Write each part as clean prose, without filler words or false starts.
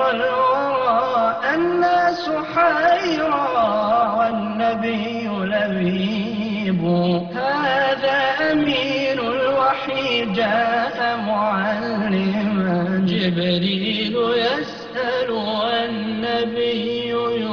الورى الناس حيرى والنبي لبيب. هذا أمين الوحي جاء معلما، جبريل يسأل والنبي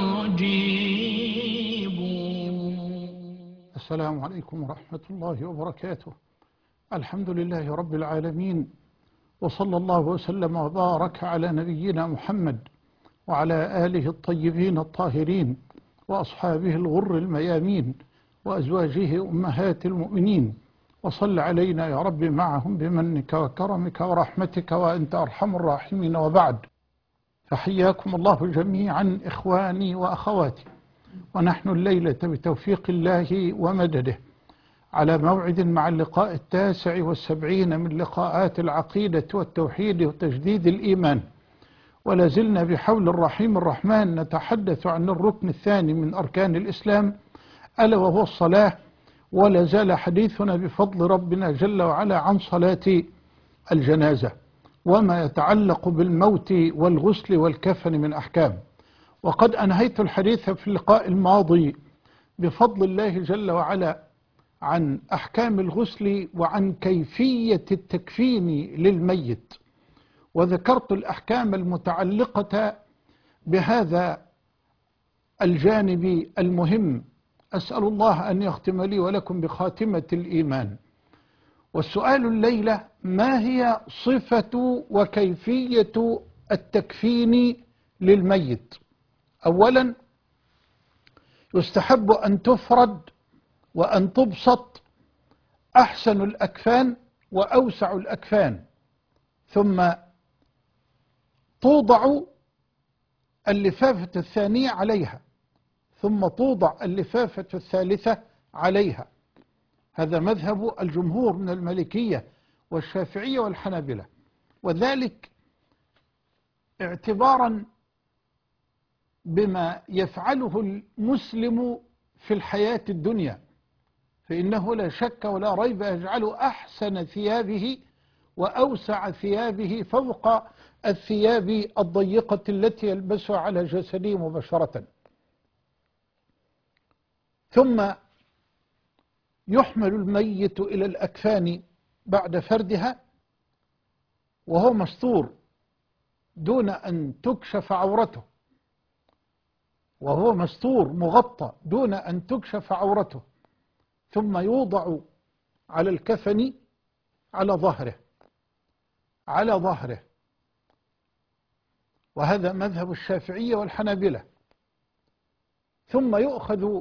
يجيب. السلام عليكم ورحمة الله وبركاته. الحمد لله رب العالمين، وصلى الله وسلم وبارك على نبينا محمد وعلى آله الطيبين الطاهرين وأصحابه الغر الميامين وأزواجه أمهات المؤمنين، وصل علينا يا رب معهم بمنك وكرمك ورحمتك وأنت أرحم الراحمين. وبعد، فحياكم الله جميعا إخواني وأخواتي، ونحن الليلة بتوفيق الله ومدده على موعد مع اللقاء 79 من لقاءات العقيدة والتوحيد وتجديد الإيمان، ولا زلنا بحول الرحيم الرحمن نتحدث عن الركن الثاني من أركان الإسلام، ألا وهو الصلاة. ولا زال حديثنا بفضل ربنا جل وعلا عن صلاة الجنازة وما يتعلق بالموت والغسل والكفن من أحكام. وقد أنهيت الحديث في اللقاء الماضي بفضل الله جل وعلا عن أحكام الغسل وعن كيفية التكفين للميت، وذكرت الأحكام المتعلقة بهذا الجانب المهم. أسأل الله أن يختم لي ولكم بخاتمة الإيمان. والسؤال الليلة: ما هي صفة وكيفية التكفين للميت؟ أولا، يستحب أن تفرد وأن تبسط أحسن الأكفان وأوسع الأكفان، ثم توضع اللفافة الثانية عليها، ثم توضع اللفافة الثالثة عليها. هذا مذهب الجمهور من المالكية والشافعية والحنابلة، وذلك اعتبارا بما يفعله المسلم في الحياة الدنيا، فإنه لا شك ولا ريب يجعل أحسن ثيابه وأوسع ثيابه فوق الثياب الضيقة التي يلبسها على جسده مباشرة. ثم يحمل الميت إلى الأكفان بعد فردها وهو مستور دون أن تكشف عورته، وهو مستور مغطى دون أن تكشف عورته، ثم يوضع على الكفن على ظهره، وهذا مذهب الشافعية والحنابلة. ثم يؤخذ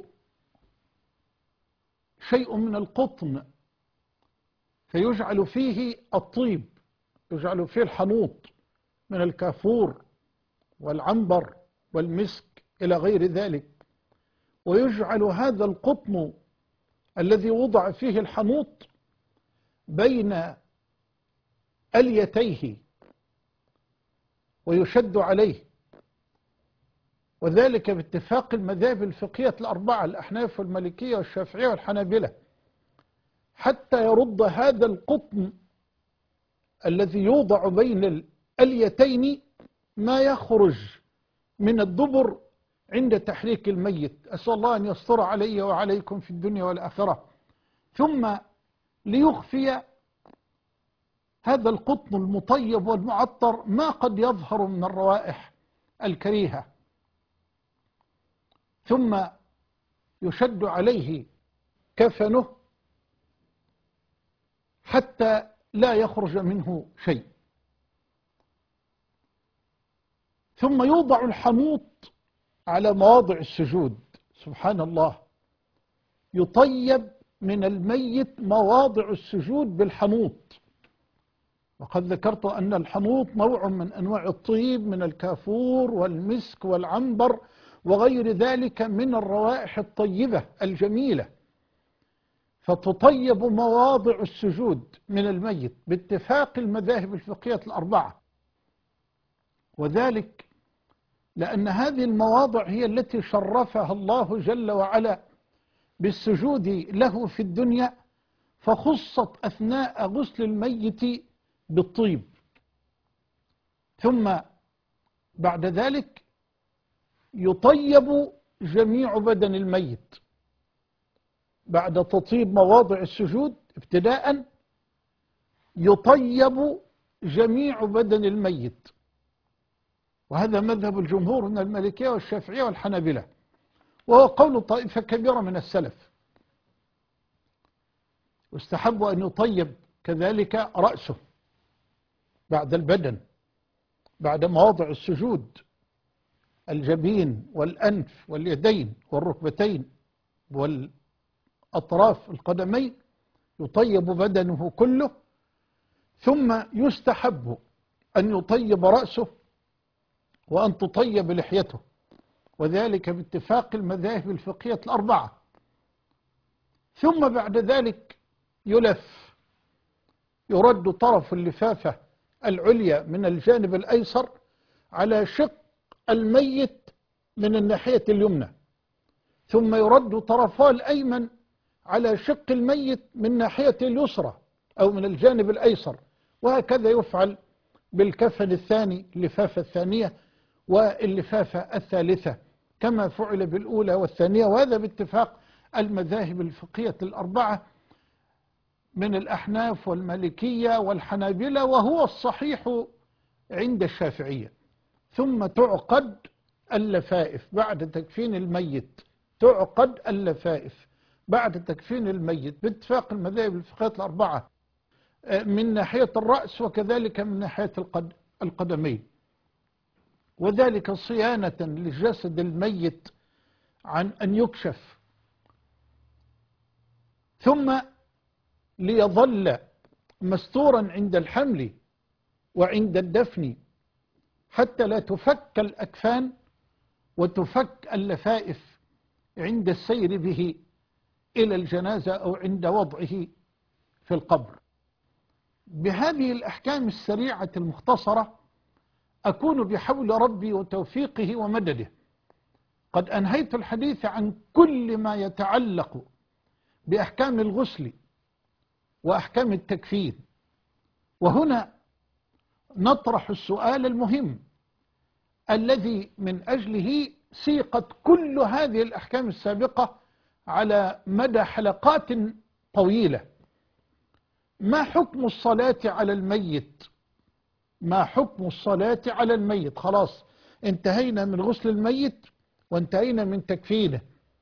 شيء من القطن فيجعل فيه الطيب، يجعل فيه الحنوط من الكافور والعنبر والمسك إلى غير ذلك، ويجعل هذا القطن الذي وضع فيه الحنوط بين أليتيه ويشد عليه، وذلك باتفاق المذاهب الفقهية الأربعة: الأحناف والمالكية والشافعية والحنابلة، حتى يرد هذا القطن الذي يوضع بين الأليتين ما يخرج من الدبر عند تحريك الميت. أسأل الله أن يستر علي وعليكم في الدنيا والآخرة. ثم ليخفي هذا القطن المطيب والمعطر ما قد يظهر من الروائح الكريهة، ثم يشد عليه كفنه حتى لا يخرج منه شيء، ثم يوضع الحنوط على مواضع السجود. سبحان الله، يطيب من الميت مواضع السجود بالحنوط. وقد ذكرت أن الحنوط نوع من أنواع الطيب من الكافور والمسك والعنبر وغير ذلك من الروائح الطيبة الجميلة، فتطيب مواضع السجود من الميت باتفاق المذاهب الفقهية الأربعة، وذلك لأن هذه المواضع هي التي شرفها الله جل وعلا بالسجود له في الدنيا، فخصت أثناء غسل الميت بالطيب. ثم بعد ذلك يطيب جميع بدن الميت بعد تطيب مواضع السجود ابتداء، يطيب جميع بدن الميت، وهذا مذهب الجمهور من المالكية والشافعية والحنابلة، وهو قول طائفة كبيرة من السلف. واستحب أن يطيب كذلك رأسه بعد البدن، بعد مواضع السجود، الجبين والأنف واليدين والركبتين والأطراف القدمين، يطيب بدنه كله. ثم يستحب أن يطيب رأسه وأن تطيب لحيته، وذلك باتفاق المذاهب الفقهية الأربعة. ثم بعد ذلك يلف، يرد طرف اللفافة العليا من الجانب الأيسر على شق الميت من الناحية اليمنى، ثم يرد طرفها الأيمن على شق الميت من ناحية اليسرى أو من الجانب الأيسر، وهكذا يفعل بالكفن الثاني، اللفافة الثانية واللفافة الثالثة، كما فعل بالأولى والثانية، وهذا باتفاق المذاهب الفقهية الأربعة من الأحناف والمالكية والحنابلة، وهو الصحيح عند الشافعية. ثم تعقد اللفائف بعد تكفين الميت، تعقد اللفائف بعد تكفين الميت باتفاق المذاهب الفقهية الأربعة من ناحية الرأس وكذلك من ناحية القدمين، وذلك صيانة لجسد الميت عن أن يكشف، ثم ليظل مستورا عند الحمل وعند الدفن حتى لا تفك الأكفان وتفك اللفائف عند السير به إلى الجنازة أو عند وضعه في القبر. بهذه الأحكام السريعة المختصرة أكون بحول ربي وتوفيقه ومدده قد أنهيت الحديث عن كل ما يتعلق بأحكام الغسل وأحكام التكفين. وهنا نطرح السؤال المهم الذي من أجله سيقت كل هذه الأحكام السابقة على مدى حلقات طويلة: ما حكم الصلاة على الميت؟ ما حكم الصلاة على الميت؟ خلاص انتهينا من غسل الميت وانتهينا من تكفينه،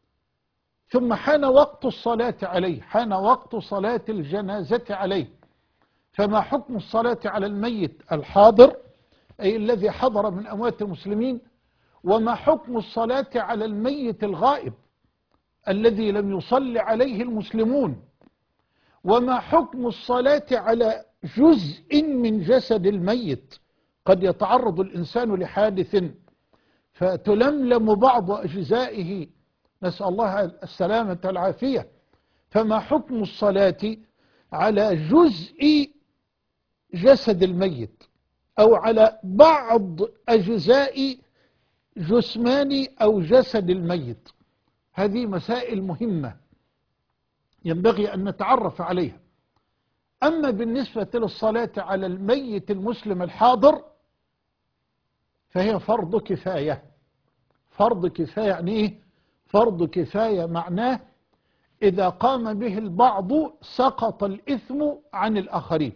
ثم حان وقت الصلاة عليه، حان وقت صلاة الجنازة عليه. فما حكم الصلاة على الميت الحاضر أي الذي حضر من أموات المسلمين؟ وما حكم الصلاة على الميت الغائب الذي لم يصل عليه المسلمون؟ وما حكم الصلاة على جزء من جسد الميت؟ قد يتعرض الإنسان لحادث فتلملم بعض أجزائه، نسأل الله السلامة والعافية. فما حكم الصلاة على جزء جسد الميت أو على بعض أجزاء جسمان أو جسد الميت؟ هذه مسائل مهمة ينبغي أن نتعرف عليها. أما بالنسبة للصلاة على الميت المسلم الحاضر فهي فرض كفاية. فرض كفاية يعني إيه؟ فرض كفاية معناه إذا قام به البعض سقط الإثم عن الآخرين.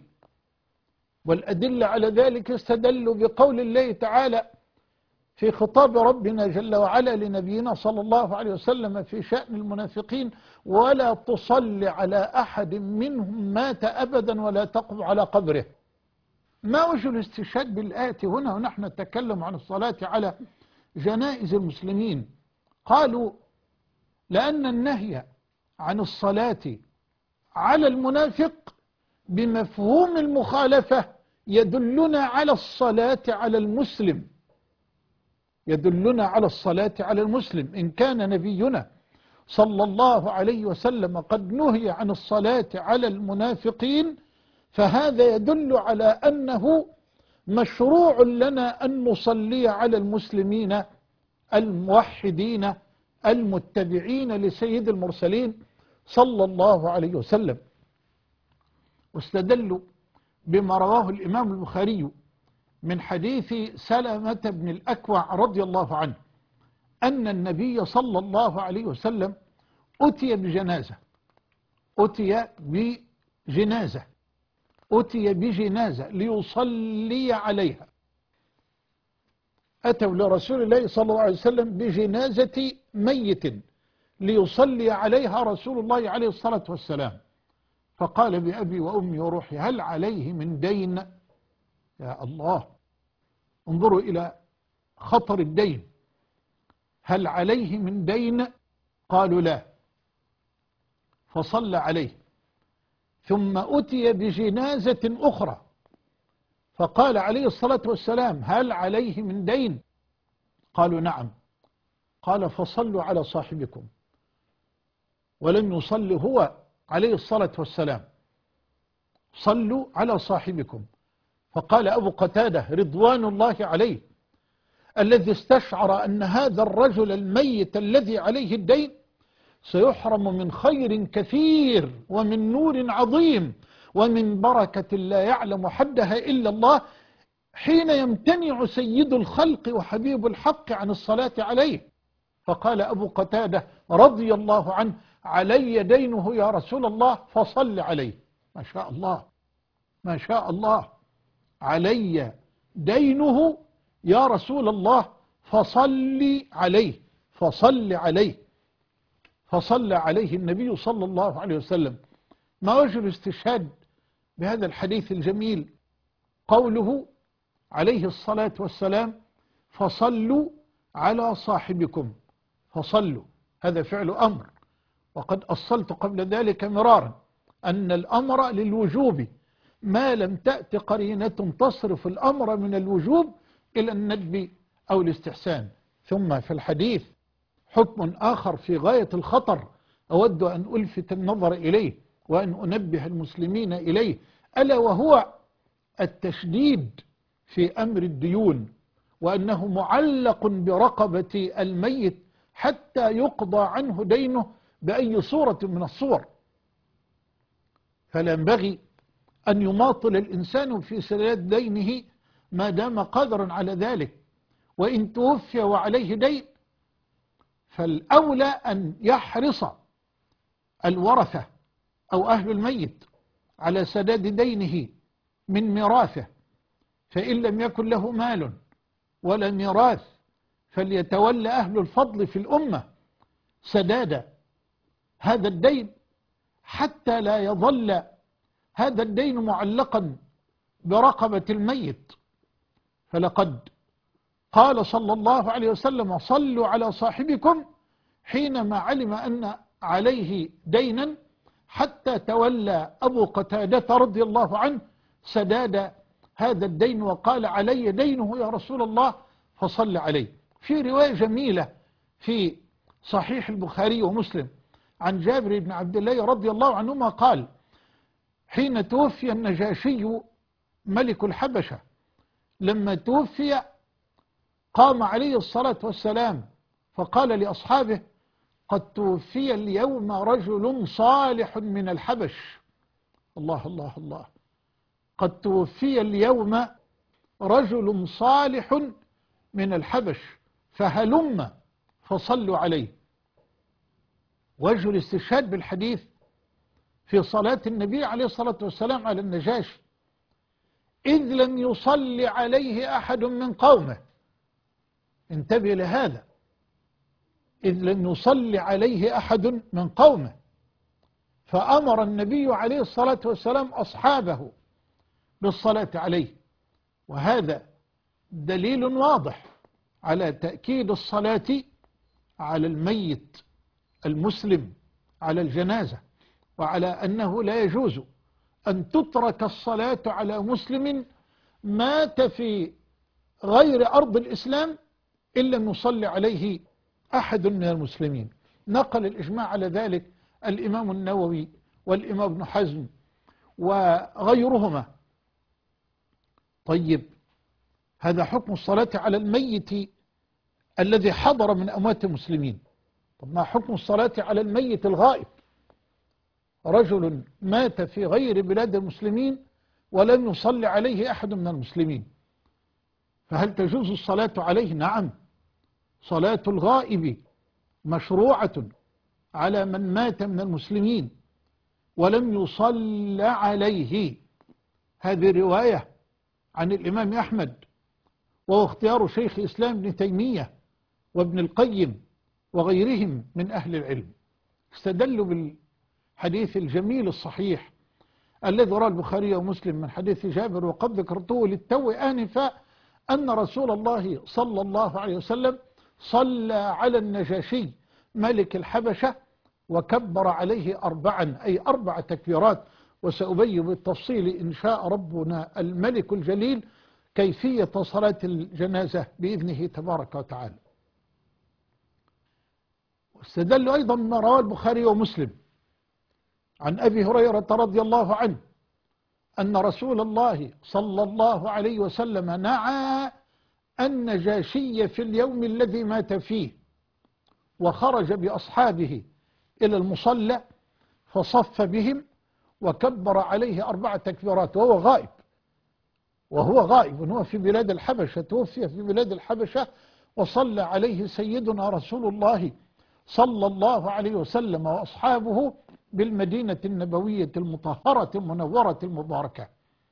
والأدلة على ذلك استدلوا بقول الله تعالى في خطاب ربنا جل وعلا لنبينا صلى الله عليه وسلم في شأن المنافقين: ولا تصل على أحد منهم مات أبدا ولا تقم على قبره. ما وجه الاستشهاد بالآية هنا ونحن نتكلم عن الصلاة على جنائز المسلمين؟ قالوا لأن النهي عن الصلاة على المنافق بمفهوم المخالفة يدلنا على الصلاة على المسلم، يدلنا على الصلاة على المسلم. إن كان نبينا صلى الله عليه وسلم قد نهي عن الصلاة على المنافقين، فهذا يدل على أنه مشروع لنا أن نصلي على المسلمين الموحدين المتبعين لسيد المرسلين صلى الله عليه وسلم. واستدلوا بما رواه الإمام البخاري من حديث سلمة بن الأكوع رضي الله عنه أن النبي صلى الله عليه وسلم أتي بجنازة أتي بجنازة ليصلي عليها. أتوا لرسول الله صلى الله عليه وسلم بجنازة ميت ليصلي عليها رسول الله عليه الصلاة والسلام، فقال بأبي وأمي وروحي هل عليه من دين؟ يا الله، انظروا إلى خطر الدين. هل عليه من دين؟ قالوا لا، فصلى عليه. ثم أتي بجنازة أخرى فقال عليه الصلاة والسلام هل عليه من دين؟ قالوا نعم. قال فصلوا على صاحبكم. ولم يصل هو عليه الصلاة والسلام، صلوا على صاحبكم. فقال أبو قتادة رضوان الله عليه الذي استشعر أن هذا الرجل الميت الذي عليه الدين سيحرم من خير كثير ومن نور عظيم ومن بركة لا يعلم حدها إلا الله، حين يمتنع سيد الخلق وحبيب الحق عن الصلاة عليه. فقال أبو قتادة رضي الله عنه علي دينه يا رسول الله فصل عليه. ما شاء الله، ما شاء الله، علي دينه يا رسول الله فصل عليه، فصل عليه. فصلى عليه النبي صلى الله عليه وسلم. ما وجه الاستشهاد بهذا الحديث الجميل؟ قوله عليه الصلاة والسلام فصلوا على صاحبكم. فصلوا هذا فعل أمر، وقد أصلت قبل ذلك مرارا أن الأمر للوجوب ما لم تأت قرينة تصرف الأمر من الوجوب إلى الندب أو الاستحسان. ثم في الحديث حكم آخر في غاية الخطر أود أن ألفت النظر إليه وأن أنبه المسلمين إليه، ألا وهو التشديد في أمر الديون، وأنه معلق برقبة الميت حتى يقضى عنه دينه بأي صورة من الصور. فلا ينبغي أن يماطل الإنسان في سداد دينه ما دام قادرا على ذلك، وإن توفي وعليه دين فالأولى أن يحرص الورثة أو أهل الميت على سداد دينه من ميراثه، فإن لم يكن له مال ولا ميراث فليتولى أهل الفضل في الأمة سداد هذا الدين حتى لا يظل هذا الدين معلقا برقبة الميت. فلقد قال صلى الله عليه وسلم صلوا على صاحبكم حينما علم أن عليه دينا، حتى تولى أبو قتادة رضي الله عنه سداد هذا الدين وقال علي دينه يا رسول الله فصل عليه. في رواية جميلة في صحيح البخاري ومسلم عن جابر بن عبد الله رضي الله عنهما قال حين توفي النجاشي ملك الحبشة، لما توفي قام عليه الصلاة والسلام فقال لأصحابه قد توفي اليوم رجل صالح من الحبش. الله الله الله، قد توفي اليوم رجل صالح من الحبش فهلم فصلوا عليه. وجه الاستشهاد بالحديث في صلاة النبي عليه الصلاة والسلام على النجاشي إذ لم يصلي عليه أحد من قومه. انتبه لهذا، إذ لم يصلي عليه أحد من قومه، فأمر النبي عليه الصلاة والسلام أصحابه بالصلاة عليه. وهذا دليل واضح على تأكيد الصلاة على الميت المسلم على الجنازة، وعلى أنه لا يجوز أن تترك الصلاة على مسلم مات في غير أرض الإسلام إلا أن يصلي عليه أحد من المسلمين. نقل الإجماع على ذلك الإمام النووي والإمام ابن حزم وغيرهما. طيب، هذا حكم الصلاة على الميت الذي حضر من أموات المسلمين. طب ما حكم الصلاة على الميت الغائب؟ رجل مات في غير بلاد المسلمين ولم يصلي عليه أحد من المسلمين. فهل تجوز الصلاة عليه؟ نعم، صلاة الغائب مشروعة على من مات من المسلمين ولم يصل عليه. هذه رواية عن الإمام أحمد، وهو اختيار شيخ الإسلام ابن تيمية وابن القيم وغيرهم من أهل العلم. استدلوا بالحديث الجميل الصحيح الذي رواه البخاري ومسلم من حديث جابر، وقد ذكرته للتو آنفا، أن رسول الله صلى الله عليه وسلم صلى على النجاشي ملك الحبشة وكبر عليه 4، أي 4 تكبيرات. وسأبين بالتفصيل إن شاء ربنا الملك الجليل كيفية صلاة الجنازة بإذنه تبارك وتعالى. واستدلوا أيضا ما رواه البخاري ومسلم عن أبي هريرة رضي الله عنه أن رسول الله صلى الله عليه وسلم نعى النجاشي في اليوم الذي مات فيه، وخرج بأصحابه إلى المصلى فصف بهم وكبر عليه 4 تكبيرات وهو غائب، وهو في بلاد الحبشة، توفي في بلاد الحبشة، وصلى عليه سيدنا رسول الله صلى الله عليه وسلم وأصحابه بالمدينة النبوية المطهرة المنورة المباركة.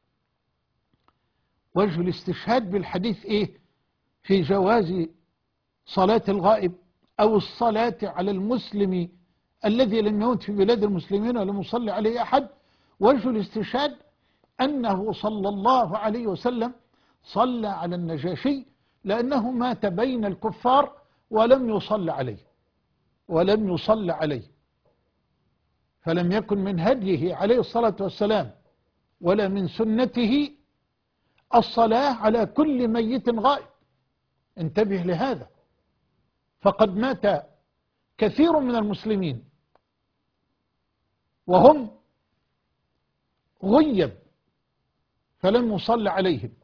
وجه الاستشهاد بالحديث إيه؟ في جواز صلاة الغائب أو الصلاة على المسلم الذي لم يمت في بلاد المسلمين ولم يصلي عليه أحد. وجه الاستشهاد أنه صلى الله عليه وسلم صلى على النجاشي لأنه مات بين الكفار ولم يصلى عليه، فلم يكن من هديه عليه الصلاة والسلام ولا من سنته الصلاة على كل ميت غائب. انتبه لهذا، فقد مات كثير من المسلمين وهم غيب فلم يصل عليهم،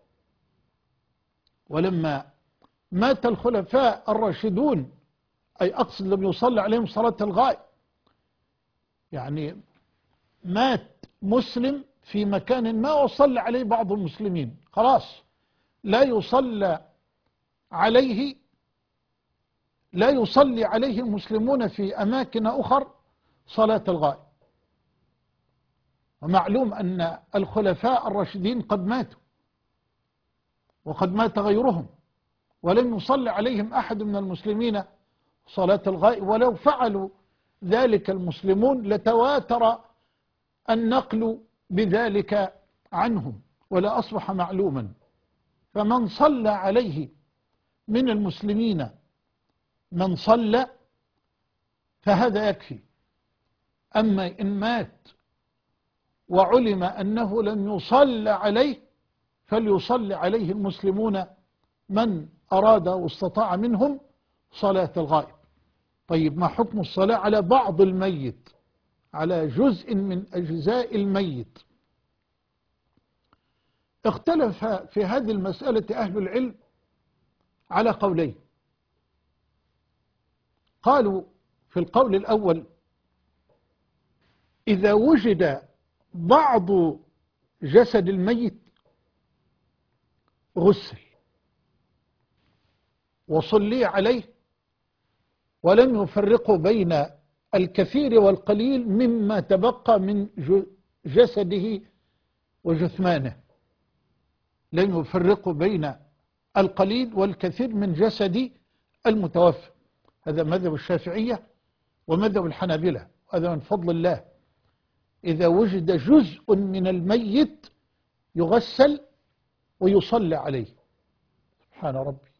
ولما مات الخلفاء الراشدون، أي أقصد لم يصلى عليهم صلاة الغائب، يعني مات مسلم في مكان ما وصلى عليه بعض المسلمين، خلاص لا يصلي عليه المسلمون في أماكن أخر صلاة الغائب. ومعلوم أن الخلفاء الراشدين قد ماتوا وقد مات غيرهم ولم يصلي عليهم أحد من المسلمين صلاة الغائب، ولو فعلوا ذلك المسلمون لتواتر النقل بذلك عنهم ولا أصبح معلوما. فمن صلى عليه من المسلمين من صلى فهذا يكفي. أما إن مات وعلم أنه لم يصلى عليه فليصلي عليه المسلمون من أراد واستطاع منهم صلاة الغائب. طيب، ما حكم الصلاة على بعض الميت، على جزء من أجزاء الميت؟ اختلف في هذه المسألة أهل العلم على قولين. قالوا في القول الأول: إذا وجد بعض جسد الميت غسل وصلي عليه ولم يفرقوا بين الكثير والقليل مما تبقى من جسده وجثمانه، لم يفرقوا بين القليل والكثير من جسد المتوفى. هذا مذهب الشافعية ومذهب الحنابلة، هذا من فضل الله. إذا وجد جزء من الميت يغسل ويصلى عليه. سبحان ربي.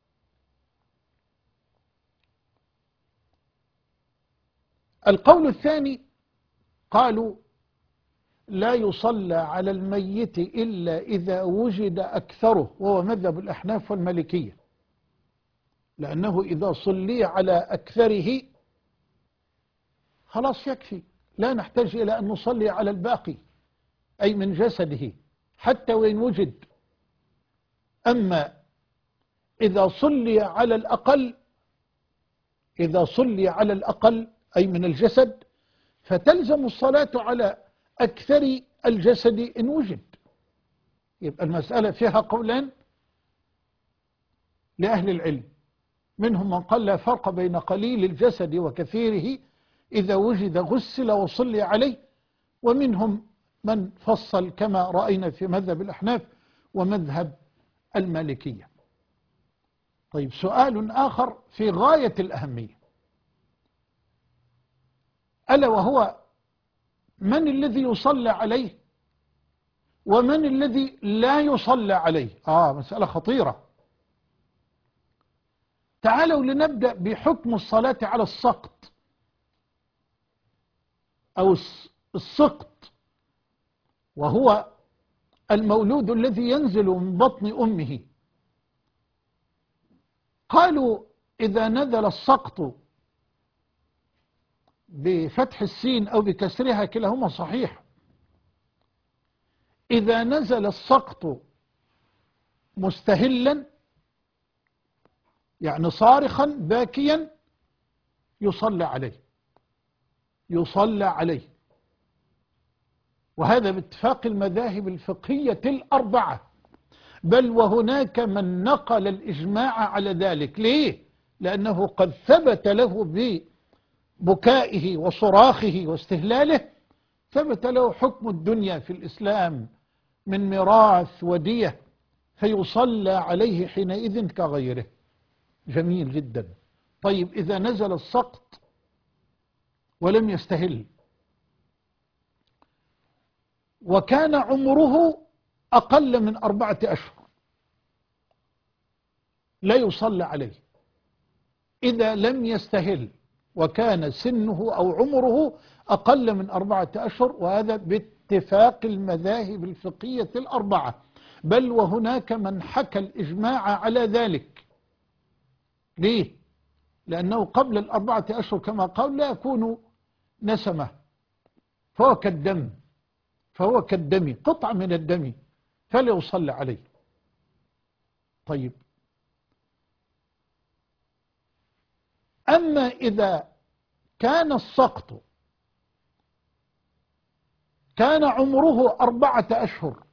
القول الثاني قالوا: لا يصلى على الميت إلا إذا وجد أكثره، وهو مذهب الأحناف والمالكية، لأنه إذا صلي على أكثره خلاص يكفي، لا نحتاج إلى أن نصلي على الباقي أي من جسده حتى وإن وجد. أما إذا صلي على الأقل أي من الجسد، فتلزم الصلاة على أكثر الجسد إن وجد. يبقى المسألة فيها قولان: لأهل العلم، منهم من قال لا فرق بين قليل الجسد وكثيره، إذا وجد غسل وصلي عليه، ومنهم من فصل كما رأينا في مذهب الأحناف ومذهب المالكية. طيب، سؤال آخر في غاية الأهمية، ألا وهو من الذي يصلى عليه ومن الذي لا يصلى عليه؟ مسألة خطيرة. تعالوا لنبدأ بحكم الصلاة على السقط أو السقط، وهو المولود الذي ينزل من بطن أمه. قالوا إذا نزل السقط بفتح السين أو بكسرها كلاهما صحيح. إذا نزل السقط مستهلا يعني صارخا باكيا يصلى عليه، يصلى عليه، وهذا باتفاق المذاهب الفقهية الأربعة، بل وهناك من نقل الإجماع على ذلك. ليه؟ لأنه قد ثبت له ببكائه وصراخه واستهلاله، ثبت له حكم الدنيا في الإسلام من ميراث ودية، فيصلى عليه حينئذ كغيره. جميل جدا. طيب، إذا نزل السقط ولم يستهل وكان عمره أقل من 4 أشهر لا يصلى عليه. إذا لم يستهل وكان سنه أو عمره أقل من 4 أشهر، وهذا باتفاق المذاهب الفقهية الأربعة، بل وهناك من حكى الإجماع على ذلك. ليه؟ لأنه قبل 4 أشهر كما قال لا يكون نسمة، فهو كالدم، فهو كالدم، قطعة من الدم، فلا يصلى عليه. طيب، أما إذا كان السقط كان عمره 4 أشهر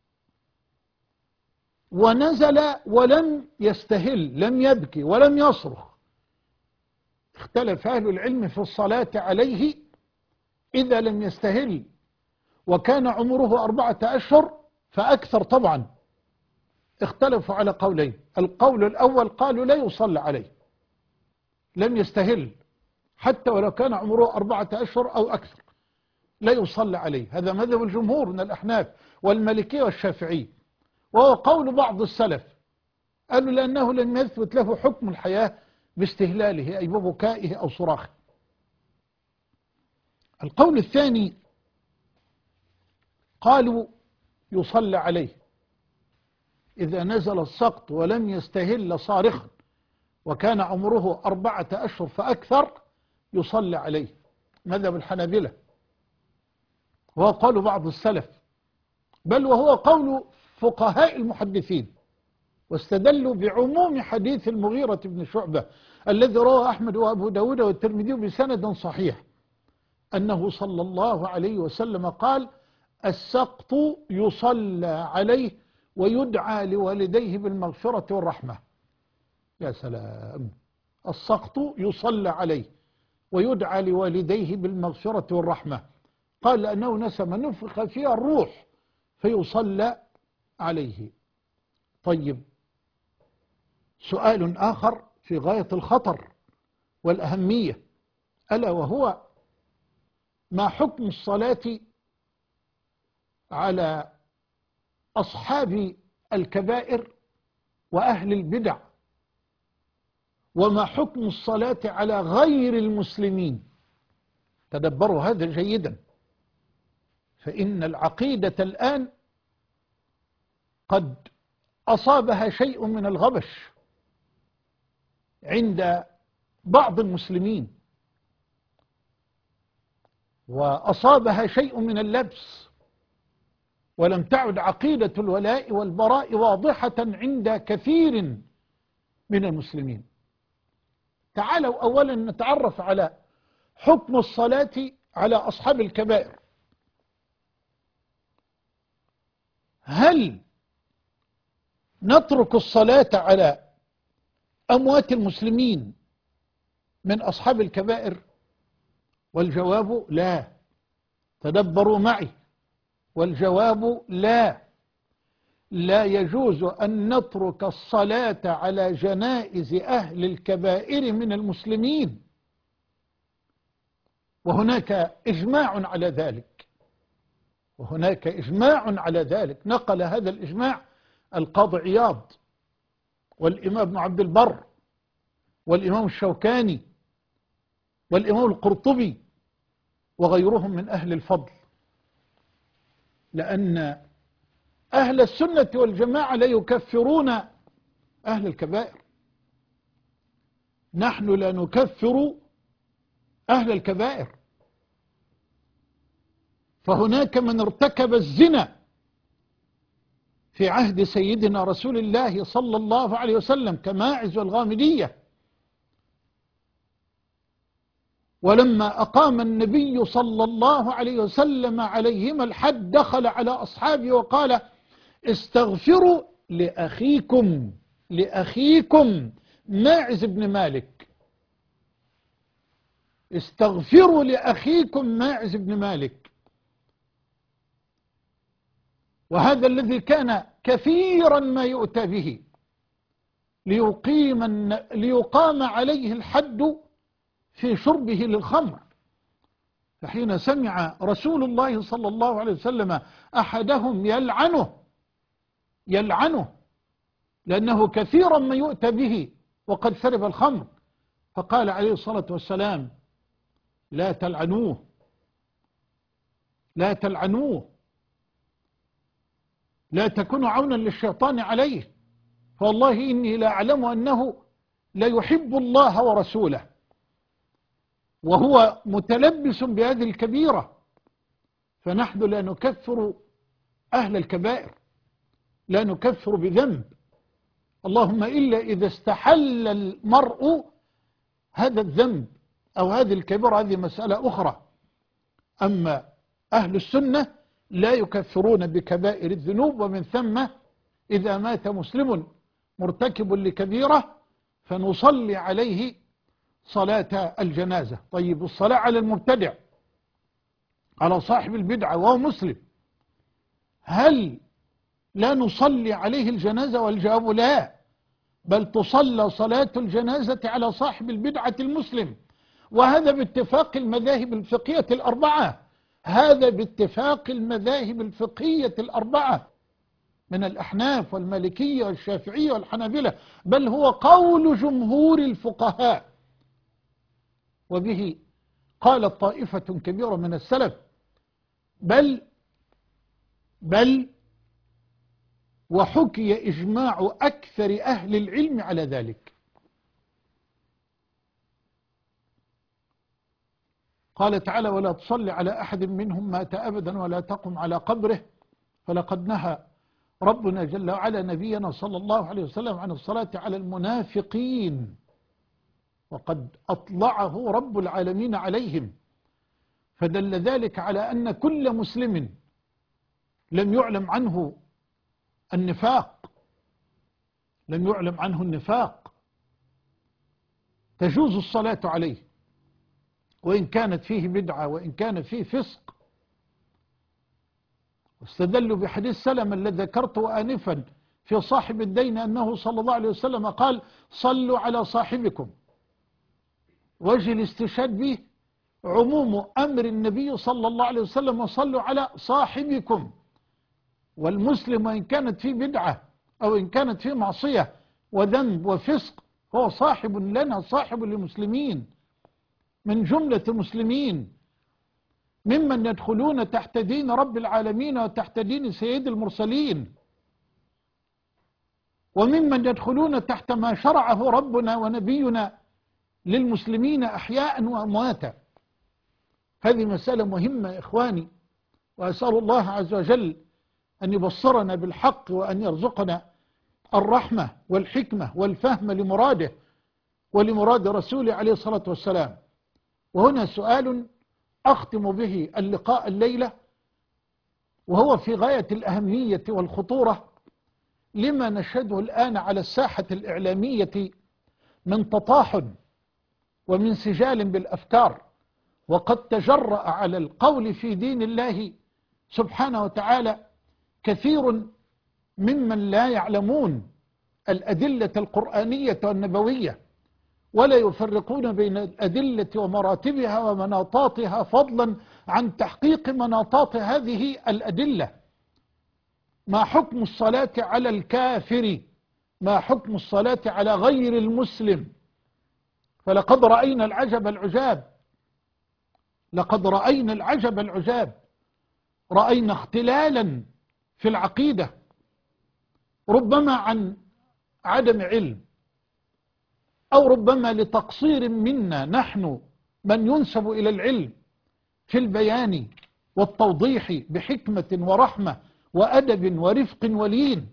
ونزل ولم يستهل، لم يبكي ولم يصرخ، اختلف أهل العلم في الصلاة عليه إذا لم يستهل وكان عمره 4 أشهر فأكثر. طبعا اختلفوا على قولين. القول الأول قالوا لا يصلى عليه، لم يستهل حتى ولو كان عمره 4 أشهر أو أكثر، لا يصلى عليه. هذا مذهب الجمهور من الأحناف والمالكية والشافعي، وهو قول بعض السلف، قالوا لأنه لم يثبت له حكم الحياة باستهلاله أي ببكائه أو صراخه. القول الثاني قالوا يصلى عليه إذا نزل السقط ولم يستهل صارخا وكان عمره 4 أشهر فأكثر، يصلى عليه، مذهب الحنابلة، وهو قول بعض السلف، بل وهو قول فقهاء المحدثين، واستدلوا بعموم حديث المغيرة بن شعبة الذي رواه أحمد وأبو داود والترمذي بسند صحيح أنه صلى الله عليه وسلم قال: السقط يصلى عليه ويدعى لوالديه بالمغفرة والرحمة. يا سلام، السقط يصلى عليه ويدعى لوالديه بالمغفرة والرحمة. قال لأنه نسمة نفخ فيها الروح فيصلى عليه. طيب، سؤال آخر في غاية الخطر والأهمية، ألا وهو ما حكم الصلاة على أصحاب الكبائر وأهل البدع، وما حكم الصلاة على غير المسلمين؟ تدبروا هذا جيدا، فإن العقيدة الآن قد أصابها شيء من الغبش عند بعض المسلمين، وأصابها شيء من اللبس، ولم تعد عقيدة الولاء والبراء واضحة عند كثير من المسلمين. تعالوا أولا نتعرف على حكم الصلاة على أصحاب الكبائر. هل نترك الصلاة على أموات المسلمين من أصحاب الكبائر؟ والجواب لا. تدبروا معي، والجواب لا. لا يجوز أن نترك الصلاة على جنائز أهل الكبائر من المسلمين، وهناك إجماع على ذلك، وهناك إجماع على ذلك. نقل هذا الإجماع القاضي عياض والإمام ابن عبد البر والإمام الشوكاني والإمام القرطبي وغيرهم من أهل الفضل، لأن أهل السنة والجماعة لا يكفرون أهل الكبائر. نحن لا نكفر أهل الكبائر. فهناك من ارتكب الزنا في عهد سيدنا رسول الله صلى الله عليه وسلم كماعز والغامدية، ولما أقام النبي صلى الله عليه وسلم عليهما الحد دخل على أصحابه وقال: استغفروا لأخيكم ماعز بن مالك، استغفروا لأخيكم ماعز بن مالك. وهذا الذي كان كثيرا ما يؤتى به ليقام عليه الحد في شربه للخمر. فحين سمع رسول الله صلى الله عليه وسلم أحدهم يلعنه لأنه كثيرا ما يؤتى به وقد شرب الخمر، فقال عليه الصلاة والسلام: لا تلعنوه، لا تلعنوه، لا تكونوا عونا للشيطان عليه، فوالله إني لا أعلم أنه لا يحب الله ورسوله، وهو متلبس بهذه الكبيرة. فنحن لا نكفر أهل الكبائر، لا نكفر بذنب، اللهم إلا إذا استحل المرء هذا الذنب أو هذه الكبيرة، هذه مسألة أخرى. أما أهل السنة لا يكفرون بكبائر الذنوب، ومن ثم إذا مات مسلم مرتكب لكبيرة فنصلي عليه صلاة الجنازة. طيب، الصلاة على المبتدع، على صاحب البدعة وهو مسلم، هل لا نصلي عليه الجنازة؟ والجواب لا، بل تصلى صلاة الجنازة على صاحب البدعة المسلم، وهذا باتفاق المذاهب الفقهية الأربعة، هذا باتفاق المذاهب الفقهية الأربعة من الأحناف والمالكية والشافعية والحنابلة، بل هو قول جمهور الفقهاء، وبه قالت طائفة كبيرة من السلف، بل وحكي إجماع أكثر أهل العلم على ذلك. قال تعالى: ولا تصلي على أحد منهم مات أبدا ولا تقم على قبره. فلقد نهى ربنا جل وعلا نبينا صلى الله عليه وسلم عن الصلاة على المنافقين، وقد أطلعه رب العالمين عليهم، فدل ذلك على أن كل مسلم لم يعلم عنه النفاق تجوز الصلاة عليه، وإن كانت فيه بدعة وإن كان فيه فسق. واستدلوا بحديث سلمة الذي ذكرته آنفا في صاحب الدين، أنه صلى الله عليه وسلم قال: صلوا على صاحبكم. وجه الاستشهاد به عموم أمر النبي صلى الله عليه وسلم: وصلوا على صاحبكم. والمسلم وإن كانت فيه بدعة أو إن كانت فيه معصية وذنب وفسق هو صاحب لنا، صاحب للمسلمين، من جملة المسلمين، ممن يدخلون تحت دين رب العالمين وتحت دين سيد المرسلين، وممن يدخلون تحت ما شرعه ربنا ونبينا للمسلمين أحياء وأمواتا. هذه مسألة مهمة يا إخواني، وأسأل الله عز وجل أن يبصرنا بالحق، وأن يرزقنا الرحمة والحكمة والفهم لمراده ولمراد رسوله عليه الصلاة والسلام. وهنا سؤال أختم به اللقاء الليلة، وهو في غاية الأهمية والخطورة لما نشهده الآن على الساحة الإعلامية من تطاحن ومن سجال بالأفكار، وقد تجرأ على القول في دين الله سبحانه وتعالى كثير ممن لا يعلمون الأدلة القرآنية والنبوية، ولا يفرقون بين الأدلة ومراتبها ومناطاتها، فضلا عن تحقيق مناطات هذه الأدلة. ما حكم الصلاة على الكافر؟ ما حكم الصلاة على غير المسلم؟ فلقد رأينا العجب العجاب، لقد رأينا العجب العجاب. رأينا اختلالا في العقيدة، ربما عن عدم علم، أو ربما لتقصير منا نحن من ينسب إلى العلم في البيان والتوضيح بحكمة ورحمة وأدب ورفق ولين.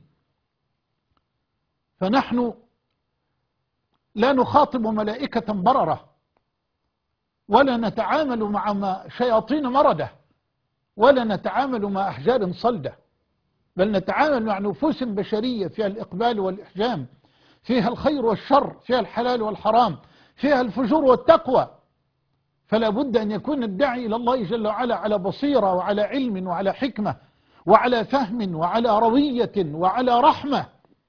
فنحن لا نخاطب ملائكة بررة، ولا نتعامل مع شياطين مردة، ولا نتعامل مع أحجار صلدة، بل نتعامل مع نفوس بشرية فيها الإقبال والإحجام، فيها الخير والشر، فيها الحلال والحرام، فيها الفجور والتقوى. فلا بد أن يكون الداعي إلى الله جل وعلا على بصيرة وعلى علم وعلى حكمة وعلى فهم وعلى روية وعلى رحمة.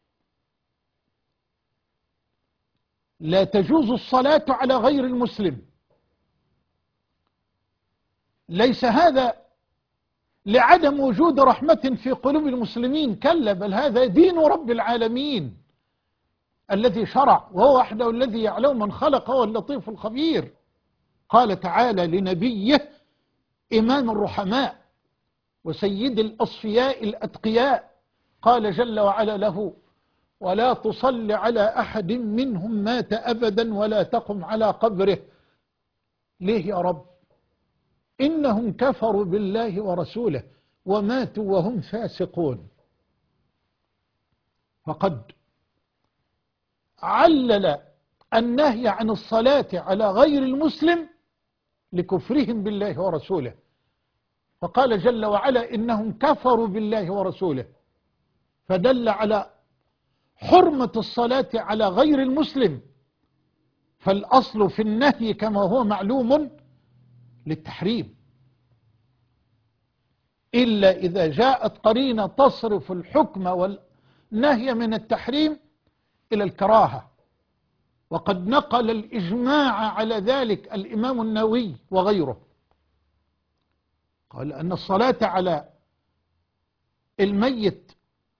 لا تجوز الصلاة على غير المسلم. ليس هذا لعدم وجود رحمة في قلوب المسلمين، كلا، بل هذا دين رب العالمين الذي شرع، وهو وحده الذي يعلم من خلق، هو اللطيف الخبير. قال تعالى لنبيه إمام الرحماء وسيد الأصفياء الأتقياء، قال جل وعلا له: ولا تصل على أحد منهم مات أبدا ولا تقم على قبره. ليه يا رب؟ إنهم كفروا بالله ورسوله وماتوا وهم فاسقون. فقد علل النهي عن الصلاة على غير المسلم لكفرهم بالله ورسوله، فقال جل وعلا: إنهم كفروا بالله ورسوله، فدل على حرمة الصلاة على غير المسلم. فالأصل في النهي كما هو معلوم للتحريم، إلا إذا جاءت قرينة تصرف الحكم والنهي من التحريم إلى الكراهة. وقد نقل الإجماع على ذلك الإمام النووي وغيره، قال أن الصلاة على الميت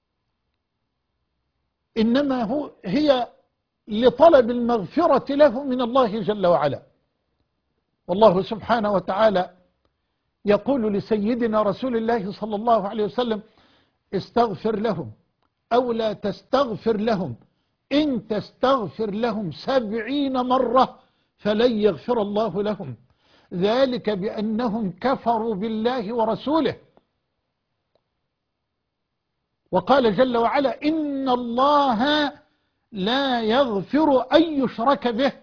إنما هي لطلب المغفرة له من الله جل وعلا. والله سبحانه وتعالى يقول لسيدنا رسول الله صلى الله عليه وسلم: استغفر لهم أو لا تستغفر لهم، إن تستغفر لهم 70 مرة فلن يغفر الله لهم، ذلك بأنهم كفروا بالله ورسوله. وقال جل وعلا: إن الله لا يغفر أن يشرك به.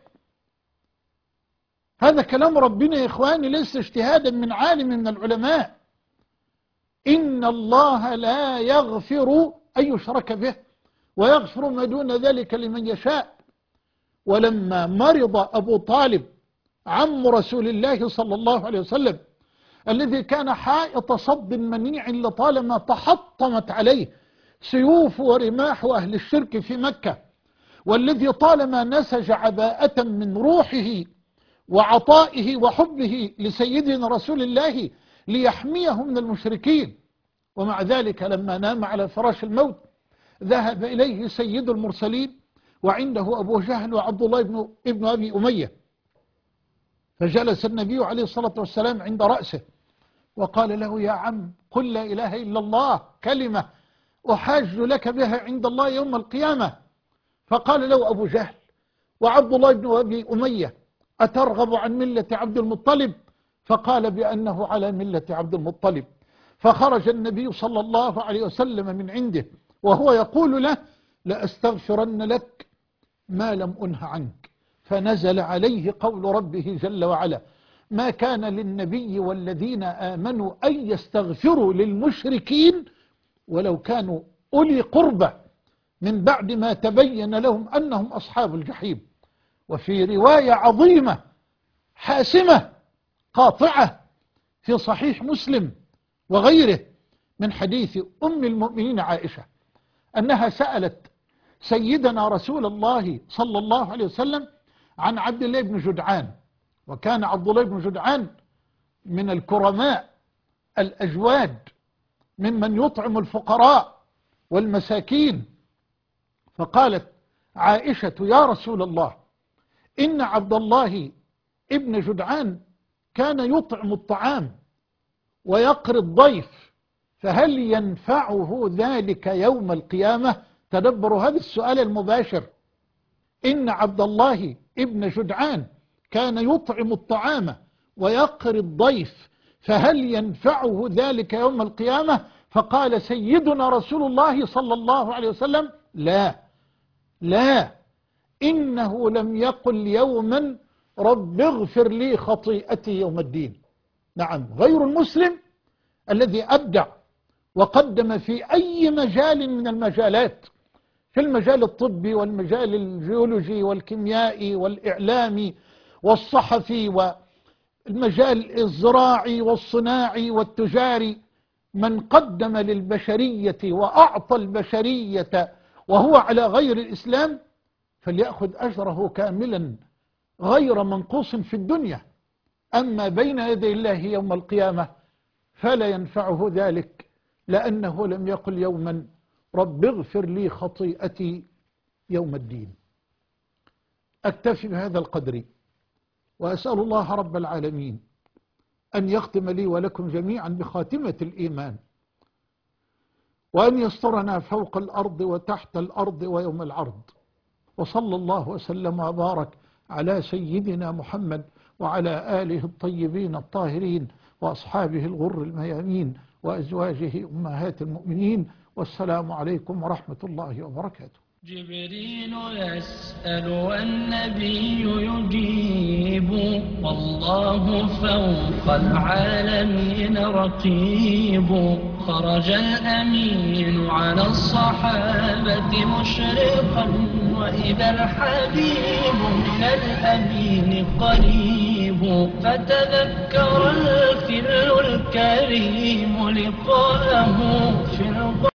هذا كلام ربنا يا إخواني، ليس اجتهادا من عالم من العلماء. إن الله لا يغفر أن يشرك به ويغفر ما دون ذلك لمن يشاء. ولما مرض أبو طالب عم رسول الله صلى الله عليه وسلم، الذي كان حائط صد منيع لطالما تحطمت عليه سيوف ورماح أهل الشرك في مكة، والذي طالما نسج عباءة من روحه وعطائه وحبه لسيدنا رسول الله ليحميه من المشركين، ومع ذلك لما نام على فراش الموت ذهب إليه سيد المرسلين وعنده أبو جهل وعبد الله ابن أبي أمية، فجلس النبي عليه الصلاة والسلام عند رأسه وقال له: يا عم، قل لا إله إلا الله، كلمة أحاج لك بها عند الله يوم القيامة. فقال له أبو جهل وعبد الله بن أبي أمية: أترغب عن ملة عبد المطلب؟ فقال بأنه على ملة عبد المطلب. فخرج النبي صلى الله عليه وسلم من عنده وهو يقول له: لأستغفرن لك ما لم أنه عنك. فنزل عليه قول ربه جل وعلا: ما كان للنبي والذين آمنوا أن يستغفروا للمشركين ولو كانوا أولي قربى من بعد ما تبين لهم أنهم أصحاب الجحيم. وفي رواية عظيمة حاسمة قاطعة في صحيح مسلم وغيره من حديث أم المؤمنين عائشة أنها سألت سيدنا رسول الله صلى الله عليه وسلم عن عبد الله بن جدعان، وكان عبد الله بن جدعان من الكرماء الأجواد ممن يطعم الفقراء والمساكين. فقالت عائشة يا رسول الله إن عبد الله ابن جدعان كان يطعم الطعام ويقري الضيف، فهل ينفعه ذلك يوم القيامة؟ تدبروا هذا السؤال المباشر. إن عبد الله ابن جدعان كان يطعم الطعام ويقري الضيف، فهل ينفعه ذلك يوم القيامة؟ فقال سيدنا رسول الله صلى الله عليه وسلم لا، إنه لم يقل يوما رب اغفر لي خطيئتي يوم الدين. نعم، غير المسلم الذي أبدع وقدم في أي مجال من المجالات، في المجال الطبي والمجال الجيولوجي والكيميائي والإعلامي والصحفي والمجال الزراعي والصناعي والتجاري، من قدم للبشرية وأعطى البشرية وهو على غير الإسلام فليأخذ أجره كاملا غير منقوص في الدنيا، أما بين يدي الله يوم القيامة فلا ينفعه ذلك، لأنه لم يقل يوما رب اغفر لي خطيئتي يوم الدين. أكتفي بهذا القدر، وأسأل الله رب العالمين أن يختم لي ولكم جميعا بخاتمة الإيمان، وأن يسترنا فوق الأرض وتحت الأرض ويوم العرض. وصلى الله وسلم وبارك على سيدنا محمد وعلى آله الطيبين الطاهرين وأصحابه الغر الميامين وأزواجه أمهات المؤمنين، والسلام عليكم ورحمة الله وبركاته. جبريل يسأل والنبي يجيب، والله فوق العالمين رقيب. خرج الأمين على الصحابة مشرقا، وإذا الحبيب من الأمين قريب. فتذكر الخل الكريم لقاءه في